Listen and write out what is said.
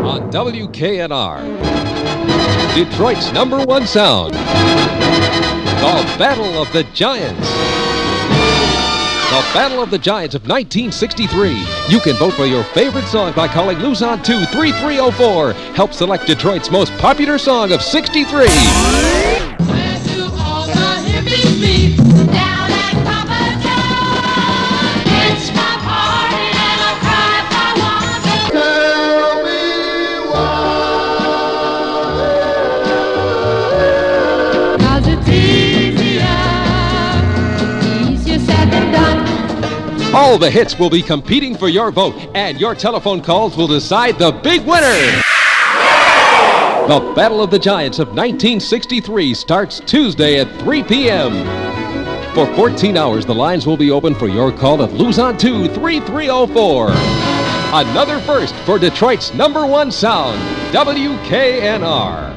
on WKNR. Detroit's #1 sound. The Battle of the Giants. The Battle of the Giants of 1963. You can vote for your favorite song by calling Luzon 23304. Help select Detroit's most popular song of 63. All the hits will be competing for your vote, and your telephone calls will decide the big winner. The Battle of the Giants of 1963 starts Tuesday at 3 p.m. For 14 hours, the lines will be open for your call at Luzon 23304. Another first for Detroit's #1 sound, WKNR.